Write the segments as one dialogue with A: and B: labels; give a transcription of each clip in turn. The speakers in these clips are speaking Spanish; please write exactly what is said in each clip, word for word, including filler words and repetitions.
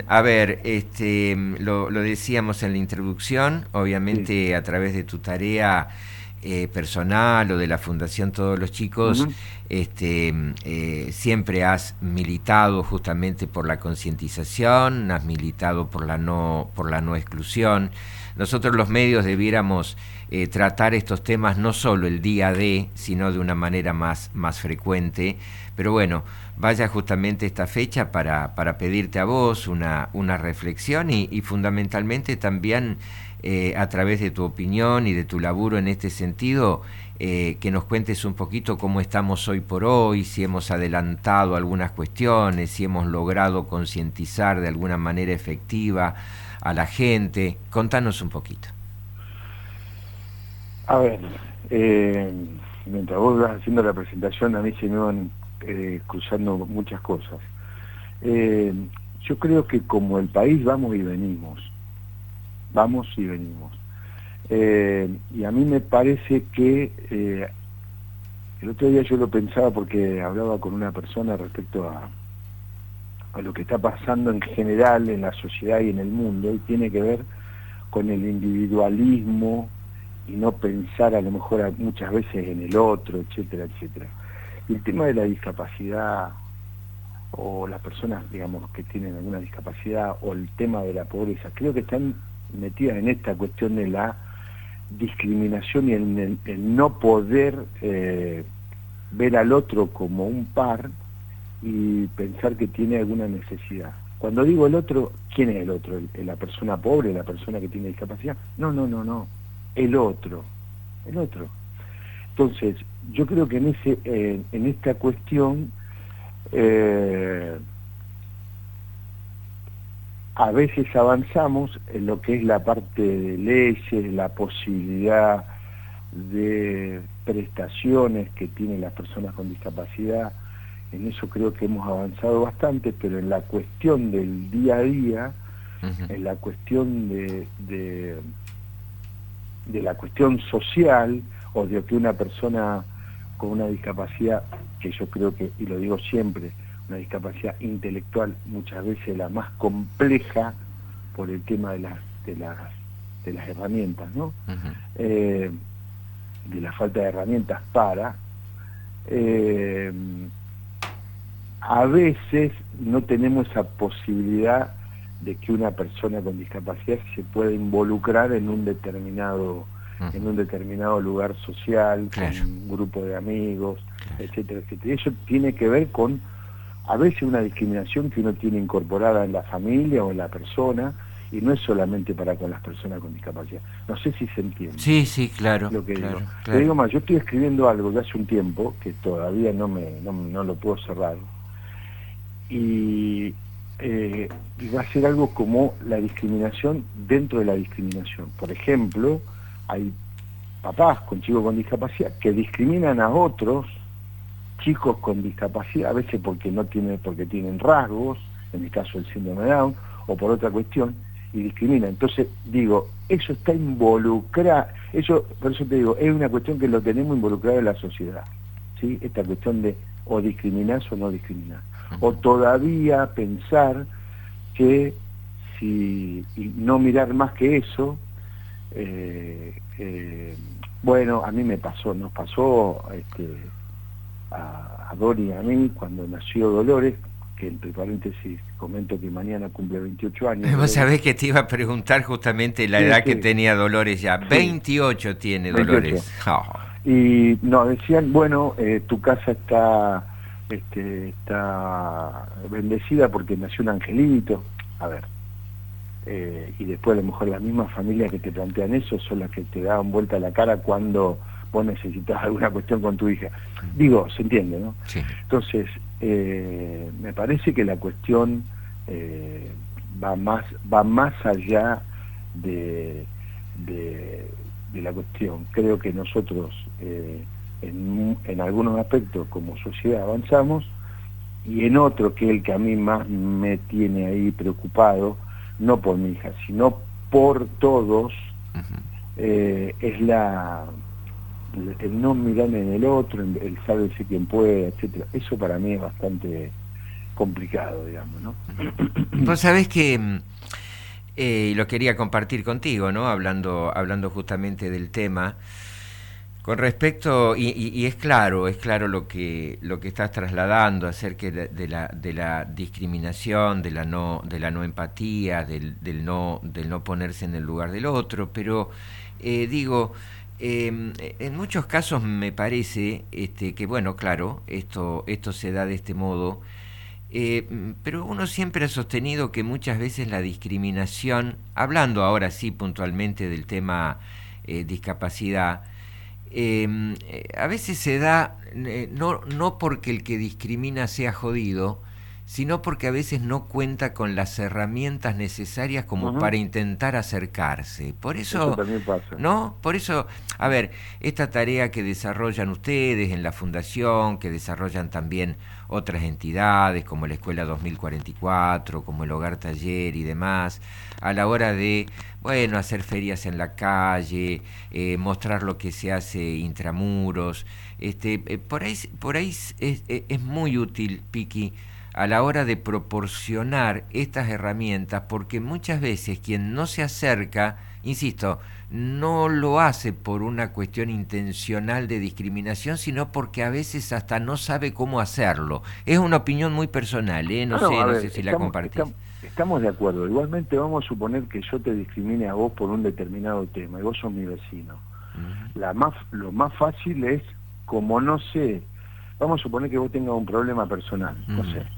A: A ver, este, lo, lo decíamos en la introducción,
B: Sí.
A: obviamente a través de tu tarea eh, personal o de la Fundación Todos los Chicos,
B: Ujú.
A: este, eh, siempre has militado justamente por la concientización, has militado por la no, por la no exclusión. Nosotros los medios debiéramos eh, tratar estos temas no solo el día de, sino de una manera más, más frecuente. Pero bueno, vaya justamente esta fecha para, para pedirte a vos una, una reflexión y, y fundamentalmente también eh, a través de tu opinión y de tu laburo en este sentido, eh, que nos cuentes un poquito cómo estamos hoy por hoy, si hemos adelantado algunas cuestiones, si hemos logrado concientizar de alguna manera efectiva a la gente. Contanos un poquito.
B: A ver, eh, mientras vos vas haciendo la presentación, a mí se me van eh, cruzando muchas cosas. Eh, yo creo que como el país vamos y venimos, vamos y venimos. Eh, y a mí me parece que eh, el otro día yo lo pensaba porque hablaba con una persona respecto a, a lo que está pasando en general en la sociedad y en el mundo, y tiene que ver con el individualismo y no pensar a lo mejor a- muchas veces en el otro, etcétera, etcétera. Y el tema de la discapacidad o las personas, digamos, que tienen alguna discapacidad o el tema de la pobreza, creo que están metidas en esta cuestión de la discriminación y en el, el no poder eh, ver al otro como un par y pensar que tiene alguna necesidad. Cuando digo el otro, ¿quién es el otro? ¿El- ¿La persona pobre, la persona que tiene discapacidad? No, no, no, no. El otro, el otro. Entonces, yo creo que en ese, eh, en esta cuestión, eh, a veces avanzamos en lo que es la parte de leyes, la posibilidad de prestaciones que tienen las personas con discapacidad. En eso creo que hemos avanzado bastante, pero en la cuestión del día a día,
A: Ujú.
B: en la cuestión de, de, de la cuestión social, o de que una persona con una discapacidad, que yo creo que, y lo digo siempre, una discapacidad intelectual muchas veces la más compleja por el tema de las, de las, de las herramientas, ¿no?
A: Ujú.
B: Eh, de la falta de herramientas para, eh, a veces no tenemos esa posibilidad de que una persona con discapacidad se pueda involucrar en un determinado en
A: Ujú.
B: un determinado lugar social, con
A: Claro,
B: un grupo de amigos,
A: claro.
B: etcétera, etcétera. Y eso tiene que ver con a veces una discriminación que uno tiene incorporada en la familia o en la persona, y no es solamente para con las personas con discapacidad. No sé si se entiende
A: Sí, sí, claro,
B: lo que digo.
A: claro,
B: Te
A: claro.
B: digo más, yo estoy escribiendo algo de hace un tiempo, que todavía no, me, no, no lo puedo cerrar, y, eh, y va a ser algo como la discriminación dentro de la discriminación. Por ejemplo, hay papás con chicos con discapacidad que discriminan a otros chicos con discapacidad, a veces porque no tienen, porque tienen rasgos, en el caso del síndrome de Down, o por otra cuestión, y discriminan. Entonces, digo, eso está involucrado, eso, por eso te digo, es una cuestión que lo tenemos involucrado en la sociedad, ¿sí? Esta cuestión de o discriminar o no discriminar. O
A: Ujú.
B: todavía pensar que si, y no mirar más que eso, eh, eh, bueno, a mí me pasó, nos pasó, este, a, a Dori y a mí cuando nació Dolores, que entre paréntesis comento que mañana cumple veintiocho años
A: Vos
B: Dolores.
A: sabés que te iba a preguntar justamente la
B: Sí,
A: edad que
B: sí,
A: tenía Dolores ya.
B: sí,
A: Veintiocho tiene
B: veintiocho.
A: Dolores. Oh.
B: Y nos decían, bueno, eh, tu casa está, este, está bendecida porque nació un angelito. A ver, eh, y después a lo mejor las mismas familias que te plantean eso son las que te dan vuelta la cara cuando vos necesitas alguna cuestión con tu hija. Digo, se entiende, ¿no?
A: Sí.
B: Entonces, eh, me parece que la cuestión eh, va más va más allá de, de, de la cuestión. Creo que nosotros eh, en, en algunos aspectos como sociedad avanzamos, y en otro, que es el que a mí más me tiene ahí preocupado, no por mi hija, sino por todos,
A: Ujú.
B: eh, es la el, el no mirar en el otro, el, el sálvese quien pueda, etcétera. Eso para mí es bastante complicado, digamos, ¿no?
A: Vos sabés que eh, lo quería compartir contigo, ¿no? Hablando, hablando justamente del tema. Con respecto, y, y, y es claro, es claro lo que lo que estás trasladando acerca de, de la de la discriminación, de la no de la no empatía, del, del no del no ponerse en el lugar del otro, pero eh, digo, eh, en muchos casos me parece este, que bueno, claro, esto esto se da de este modo, eh, pero uno siempre ha sostenido que muchas veces la discriminación, hablando ahora sí puntualmente del tema eh, discapacidad, Eh, a veces se da eh, no, no porque el que discrimina sea jodido, sino porque a veces no cuenta con las herramientas necesarias como
B: Uh-huh.
A: para intentar acercarse. Por eso,
B: Eso también pasa.
A: ¿no? Por eso, a ver, esta tarea que desarrollan ustedes en la fundación, que desarrollan también otras entidades como la Escuela dos mil cuarenta y cuatro, como el Hogar Taller y demás, a la hora de, bueno, hacer ferias en la calle, eh, mostrar lo que se hace intramuros, este, eh, por ahí, por ahí es, es, es muy útil, Piqui, a la hora de proporcionar estas herramientas, porque muchas veces quien no se acerca, insisto, no lo hace por una cuestión intencional de discriminación, sino porque a veces hasta no sabe cómo hacerlo. Es una opinión muy personal, ¿eh? No, no sé, no ver, sé si
B: estamos,
A: la compartís.
B: Estamos, estamos de acuerdo. Igualmente vamos a suponer que yo te discrimine a vos por un determinado tema y vos sos mi vecino. Uh-huh. La más, lo más fácil es, como no sé, vamos a suponer que vos tengas un problema personal, uh-huh. no sé.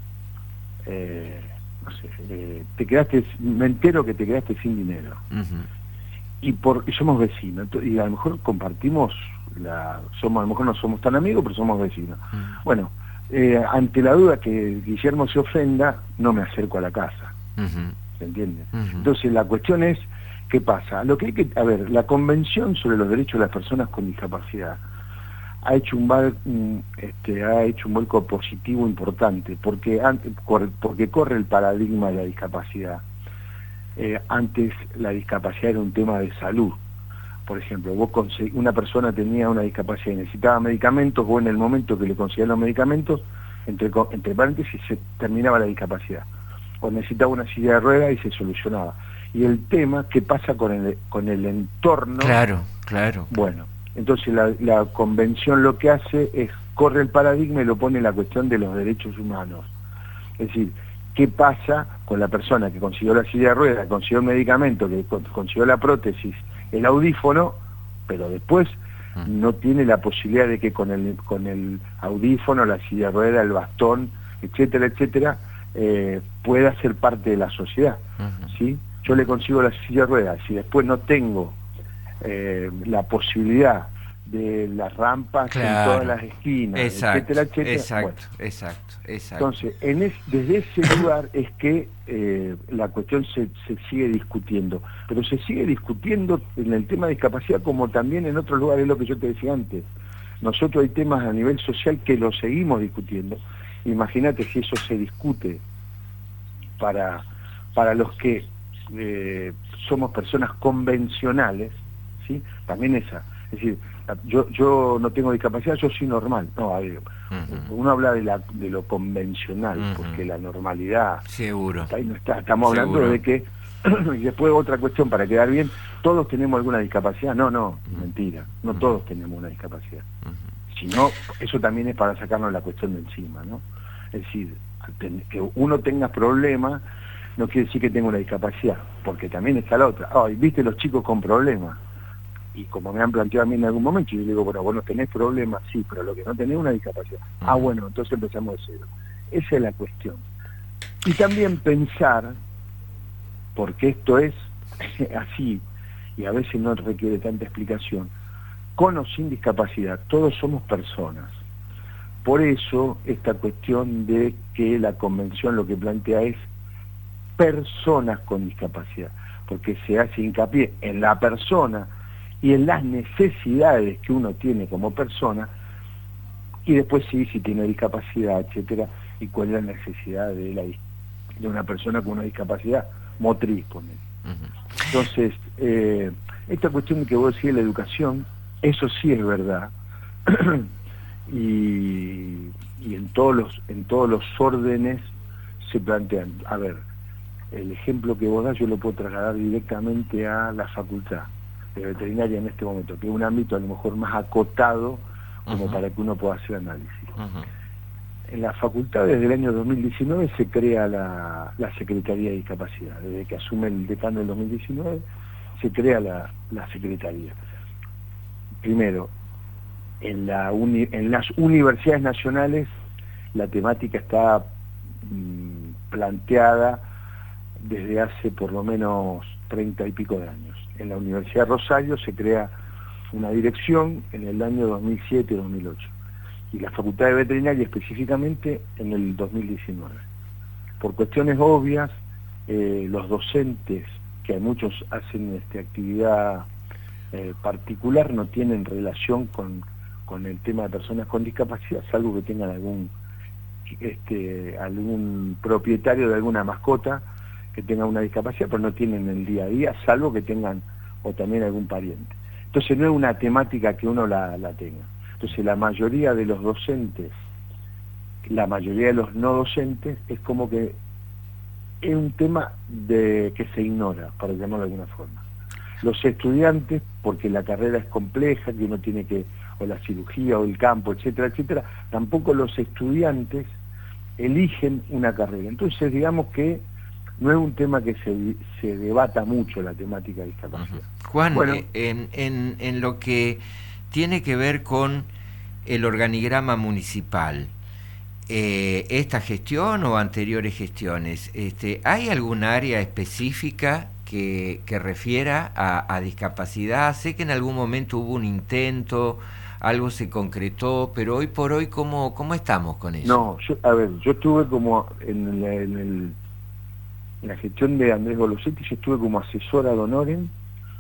B: Eh, no sé, eh, te quedaste, me entero que te quedaste sin dinero. Uh-huh. Y, por, y somos vecinos, y a lo mejor compartimos, la somos a lo mejor no somos tan amigos, pero somos vecinos. Uh-huh. Bueno, eh, ante la duda que Guillermo se ofenda, no me acerco a la casa. Uh-huh. ¿Se entiende? Uh-huh. Entonces la cuestión es, ¿qué pasa? Lo que hay que, a ver, la Convención sobre los Derechos de las Personas con Discapacidad ha hecho un, val, este, ha hecho un vuelco positivo importante, porque, porque corre el paradigma de la discapacidad. Eh, antes la discapacidad era un tema de salud. Por ejemplo, vos una persona tenía una discapacidad y necesitaba medicamentos, vos en el momento que le conseguían los medicamentos, entre, entre paréntesis, se terminaba la discapacidad. O necesitaba una silla de ruedas y se solucionaba. Y el tema, ¿qué pasa con el, con el entorno?
A: Claro, claro.
B: Bueno, entonces la, la Convención lo que hace es, corre el paradigma y lo pone en la cuestión de los derechos humanos. Es decir, ¿qué pasa con la persona que consiguió la silla de ruedas, consiguió el medicamento, que consiguió la prótesis, el audífono, pero después no tiene la posibilidad de que con el, con el audífono, la silla de ruedas, el bastón, etcétera, etcétera, eh, pueda ser parte de la sociedad? Uh-huh. ¿Sí? Yo le consigo la silla de ruedas, si después no tengo eh, la posibilidad de las rampas, claro, en todas las esquinas,
A: exacto,
B: etcétera, etcétera.
A: Exacto,
B: bueno,
A: exacto, exacto.
B: Entonces, en es, desde ese lugar es que eh, la cuestión se, se sigue discutiendo, pero se sigue discutiendo en el tema de discapacidad como también en otros lugares, lo que yo te decía antes. Nosotros hay temas a nivel social que lo seguimos discutiendo. Imagínate si eso se discute para, para los que eh, somos personas convencionales, ¿sí? También esa, es decir, yo yo no tengo discapacidad, yo soy normal. No, a ver, uh-huh. uno habla de la de lo convencional, uh-huh. porque la normalidad
A: seguro
B: ahí no está. Estamos hablando
A: seguro.
B: de que, y después otra cuestión para quedar bien, ¿todos tenemos alguna discapacidad? No, no, uh-huh. mentira, no uh-huh. todos tenemos una discapacidad. Uh-huh. Sino, eso también es para sacarnos la cuestión de encima, ¿no? Es decir, que uno tenga problemas no quiere decir que tenga una discapacidad, porque también está la otra. Ay, ¿viste los chicos con problemas? Y como me han planteado a mí en algún momento, yo digo, bueno, vos no tenés problemas, sí, pero lo que no tenés es una discapacidad. Uh-huh. Ah, bueno, entonces empezamos de cero. Esa es la cuestión. Y también pensar, porque esto es así, y a veces no requiere tanta explicación, con o sin discapacidad, todos somos personas. Por eso, esta cuestión de que la Convención lo que plantea es personas con discapacidad, porque se hace hincapié en la persona y en las necesidades que uno tiene como persona, y después sí, si tiene discapacidad, etcétera, y cuál es la necesidad de, la, de una persona con una discapacidad motriz, poner. Uh-huh. Entonces, eh, esta cuestión que vos decís de la educación, eso sí es verdad, y, y en todos los, en todos los órdenes se plantean. A ver, el ejemplo que vos das yo lo puedo trasladar directamente a la facultad de veterinaria en este momento, que es un ámbito a lo mejor más acotado como uh-huh. para que uno pueda hacer análisis. Uh-huh. En la facultad desde el año dos mil diecinueve se crea la, la Secretaría de Discapacidad. Desde que asume el decano del dos mil diecinueve se crea la, la Secretaría. Primero, en, la uni, en las universidades nacionales la temática está mmm, planteada desde hace por lo menos treinta y pico de años. En la Universidad de Rosario se crea una dirección en el año dos mil siete dos mil ocho. Y la Facultad de Veterinaria específicamente en el dos mil diecinueve. Por cuestiones obvias, eh, los docentes, que muchos hacen esta actividad eh, particular, no tienen relación con, con el tema de personas con discapacidad, salvo que tengan algún, este, algún propietario de alguna mascota que tenga una discapacidad, pero no tienen el día a día, salvo que tengan o también algún pariente. Entonces no es una temática que uno la, la tenga. Entonces la mayoría de los docentes, la mayoría de los no docentes, es como que es un tema de que se ignora, para llamarlo de alguna forma. Los estudiantes, porque la carrera es compleja, que uno tiene que, o la cirugía, o el campo, etcétera, etcétera, tampoco los estudiantes eligen una carrera. Entonces digamos que no es un tema que se, se debata mucho la temática de discapacidad.
A: Uh-huh. Juan, bueno, eh, en, en, en lo que tiene que ver con el organigrama municipal, eh, esta gestión o anteriores gestiones, este, ¿hay algún área específica que, que refiera a, a discapacidad? Sé que en algún momento hubo un intento, algo se concretó, pero hoy por hoy, ¿cómo, cómo estamos con eso?
B: No, yo, a ver, yo estuve como en, la, en, el, en la gestión de Andrés Golosetti, yo estuve como asesora de honorem.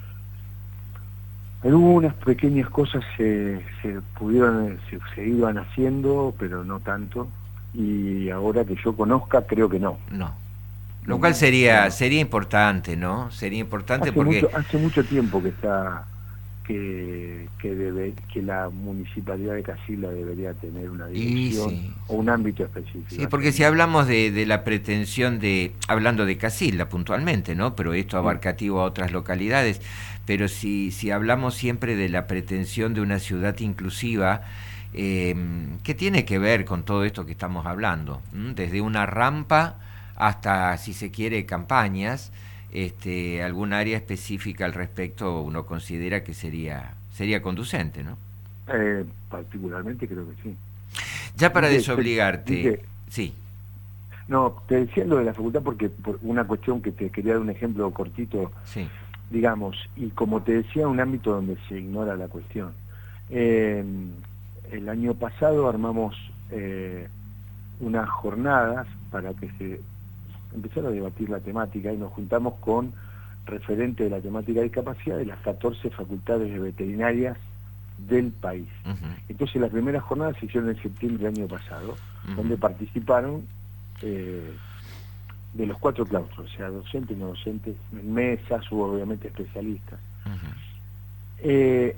B: Algunas pequeñas cosas se, se pudieron, se, se iban haciendo, pero no tanto, y ahora que yo conozca, creo que no.
A: No. Lo no, cual sería no. sería importante, ¿no? Sería importante
B: hace
A: porque...
B: Mucho, hace mucho tiempo que está, que, que, debe, que la Municipalidad de Casilda debería tener una dirección sí. o un ámbito específico.
A: Sí, porque si hablamos de, de la pretensión de, hablando de Casilda puntualmente, ¿no? Pero esto abarcativo a otras localidades, pero si, si hablamos siempre de la pretensión de una ciudad inclusiva, eh, ¿qué tiene que ver con todo esto que estamos hablando? ¿Mm? Desde una rampa hasta, si se quiere, campañas, este, algún área específica al respecto uno considera que sería, sería conducente, ¿no?
B: Eh, particularmente creo que sí.
A: Ya para dice, desobligarte, dice, sí.
B: No, te decía lo de la facultad porque por una cuestión que te quería dar un ejemplo cortito.
A: Sí.
B: Digamos, y como te decía, un ámbito donde se ignora la cuestión. Eh, el año pasado armamos eh, unas jornadas para que se empezara a debatir la temática y nos juntamos con referentes de la temática de discapacidad de las catorce facultades de veterinarias del país. Uh-huh. Entonces las primeras jornadas se hicieron en septiembre del año pasado, uh-huh. donde participaron eh, de los cuatro claustros, o sea, docentes, no docentes, en mesas, hubo obviamente especialistas. Uh-huh. Eh,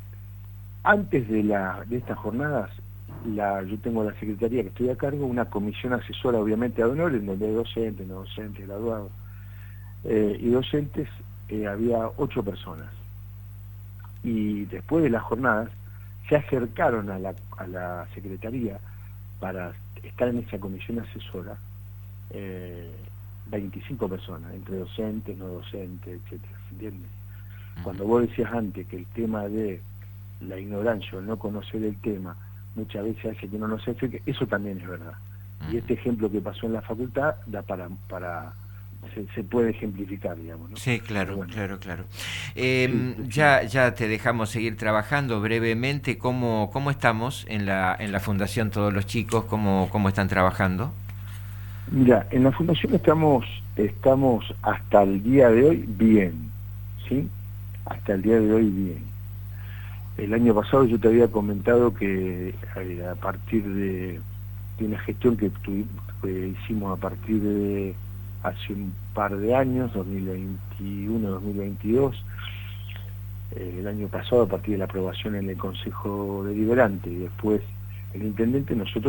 B: antes de, la, de estas jornadas, la, yo tengo la secretaría que estoy a cargo, una comisión asesora obviamente ad honorem, donde hay docentes, no docentes, graduados, eh, y docentes, eh, había ocho personas. Y después de las jornadas, se acercaron a la, a la secretaría para estar en esa comisión asesora, Eh, veinticinco personas, entre docentes, no docentes, etcétera, ¿entiendes? Uh-huh. Cuando vos decías antes que el tema de la ignorancia o el no conocer el tema muchas veces hace que uno no se acerque, eso también es verdad. Uh-huh. Y este ejemplo que pasó en la facultad da para, para se, se puede ejemplificar, digamos, ¿no?
A: Sí, claro, bueno. claro, claro. Eh, sí, sí, ya, sí. ya te dejamos seguir trabajando brevemente. ¿Cómo, cómo estamos en la, en la Fundación Todos los Chicos? ¿Cómo, cómo están trabajando?
B: Mira, en la Fundación estamos estamos hasta el día de hoy bien, ¿sí? Hasta el día de hoy bien. El año pasado yo te había comentado que a partir de, de una gestión que, tuvimos, que hicimos a partir de hace un par de años, dos mil veintiuno dos mil veintidós, eh, el año pasado a partir de la aprobación en el Consejo Deliberante y después el Intendente, nosotros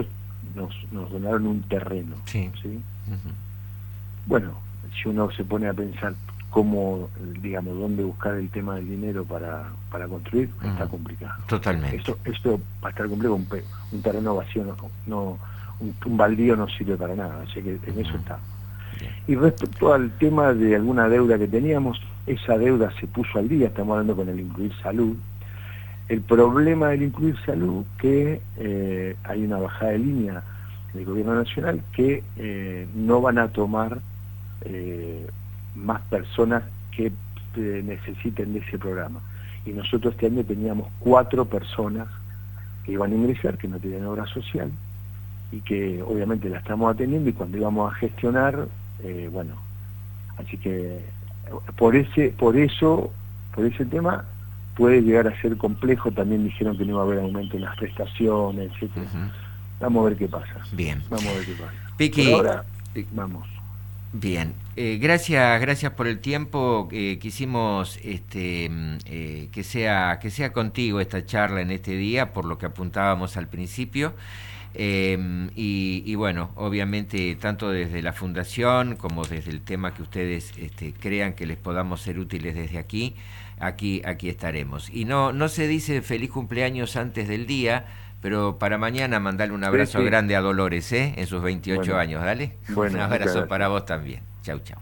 B: nos, nos donaron un terreno.
A: Sí.
B: ¿Sí?
A: Uh-huh.
B: Bueno, si uno se pone a pensar cómo, digamos, dónde buscar el tema del dinero para, para construir, uh-huh. está complicado.
A: Totalmente.
B: Esto, esto va a estar complejo, un, un terreno vacío, no, no un, un baldío no sirve para nada, así que en uh-huh. eso está. Bien. Y respecto al tema de alguna deuda que teníamos, esa deuda se puso al día, estamos hablando con el Incluir Salud. El problema del Incluir Salud, que eh, hay una bajada de línea del gobierno nacional, que eh, no van a tomar eh, más personas que eh, necesiten de ese programa. Y nosotros este año teníamos cuatro personas que iban a ingresar, que no tenían obra social, y que obviamente la estamos atendiendo, y cuando íbamos a gestionar, eh, bueno, así que por ese, por eso, por ese tema, puede llegar a ser complejo. También dijeron que no iba a haber aumento en las prestaciones, etcétera. Uh-huh. Vamos a ver qué pasa.
A: Bien.
B: Vamos a ver qué pasa.
A: Piqui,
B: por ahora, vamos.
A: Bien, eh, gracias, gracias por el tiempo. Eh, quisimos este, eh, que sea que sea contigo esta charla en este día, por lo que apuntábamos al principio. Eh, y, y bueno, obviamente tanto desde la fundación como desde el tema que ustedes este, crean que les podamos ser útiles desde aquí, aquí, aquí estaremos. Y no, no se dice feliz cumpleaños antes del día, pero para mañana mandarle un abrazo sí, sí. grande a Dolores, ¿eh? En sus veintiocho bueno, años, dale. Bueno, un abrazo para vos también. Chau, chau.